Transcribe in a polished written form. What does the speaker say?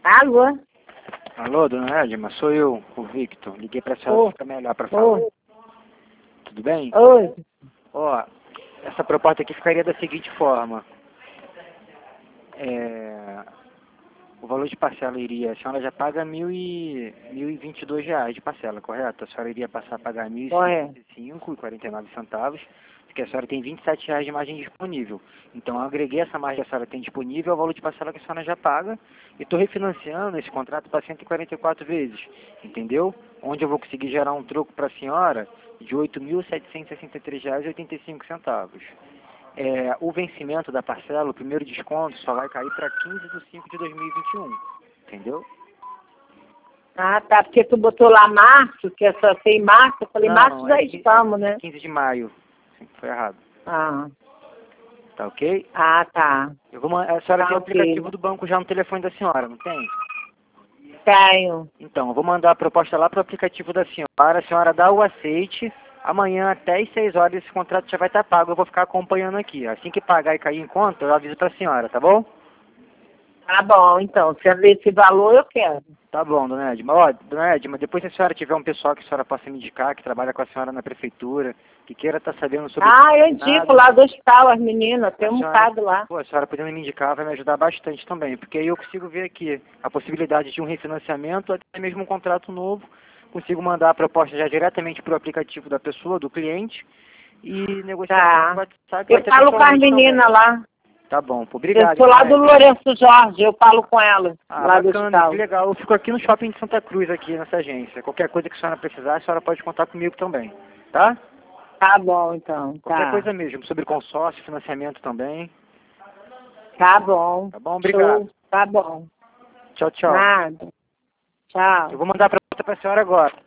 Alô? Alô, dona Edma, sou eu, o Victor. Liguei pra senhora ficar melhor pra falar. Tudo bem? Oi. Ó, essa proposta aqui ficaria da seguinte forma. O valor de parcela iria, a senhora já paga R$ 1.022 de parcela, correto? A senhora iria passar a pagar R$ 1.055,49, porque a senhora tem R$ 27 de margem disponível. Então eu agreguei essa margem que a senhora tem disponível ao valor de parcela que a senhora já paga e estou refinanciando esse contrato para 144 vezes, entendeu? Onde eu vou conseguir gerar um troco para a senhora de R$ 8.763,85. O vencimento da parcela, o primeiro desconto, só vai cair para 15/5/2021, entendeu? Ah, tá, porque tu botou lá março, que é só tem março, eu falei, Não, março já estamos, né? 15 de maio, sim, foi errado, Ah, tá ok? tá. A senhora Tá, tem o ok. aplicativo do banco já no telefone da senhora, não tem? Tenho. Então, eu vou mandar a proposta lá para o aplicativo da senhora, a senhora dá o aceite, amanhã até às 6 horas esse contrato já vai estar pago, eu vou ficar acompanhando aqui. Assim que pagar e cair em conta, eu aviso para a senhora, tá bom? Tá bom, então, se eu ver esse valor, eu quero. Tá bom, dona Edma. Ó, dona Edma, depois se a senhora tiver um pessoal que a senhora possa me indicar, que trabalha com a senhora na prefeitura, que queira estar sabendo sobre Eu indico lá do hospital, as meninas, tem um bocado lá. Pô, a senhora podendo me indicar vai me ajudar bastante também, porque aí eu consigo ver aqui a possibilidade de um refinanciamento, até mesmo um contrato novo, consigo mandar a proposta já diretamente para o aplicativo da pessoa, do cliente, e negociar com o WhatsApp. Eu falo com as meninas lá. Tá bom, pô, obrigado. Eu sou lá do Lourenço Jorge, eu falo com ela, lá do Bacana, hospital. que legal. Eu fico aqui no shopping de Santa Cruz, aqui nessa agência. Qualquer coisa que a senhora precisar, a senhora pode contar comigo também, tá? Tá bom, então. Qualquer coisa mesmo, sobre consórcio, financiamento também. Tá bom. Tá bom? Obrigado. Show. Tá bom. Tchau, tchau. Nada. Tchau. Eu vou mandar a proposta para a senhora agora.